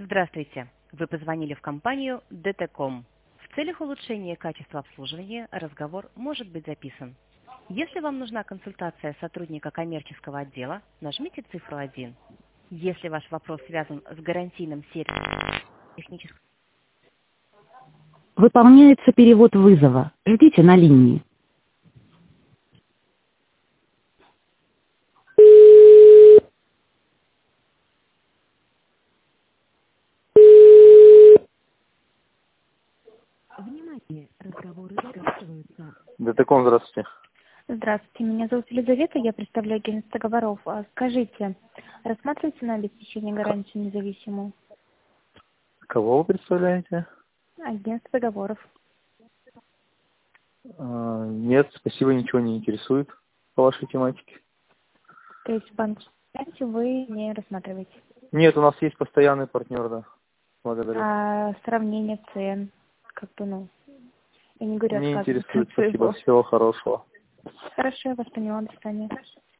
Здравствуйте. Вы позвонили в компанию DT.com. В целях улучшения качества обслуживания разговор может быть записан. Если вам нужна консультация сотрудника коммерческого отдела, нажмите цифру 1. Если ваш вопрос связан с гарантийным сервисом технического... Выполняется перевод вызова. Ждите на линии. Внимание, разговоры записываются. Детеком, здравствуйте. Здравствуйте, меня зовут Елизавета, я представляю агентство договоров. Скажите, рассматриваете на обеспечение гарантии независимую? Кого вы представляете? Агентство договоров. Нет, спасибо, ничего не интересует по вашей тематике. То есть банковскую гарантию вы не рассматриваете? Нет, у нас есть постоянный партнер, да. Благодарю. А сравнение цен, я не говорю Не отказываться интересует, от спасибо, своего. всего хорошего. Хорошо, я вас поняла, до свидания.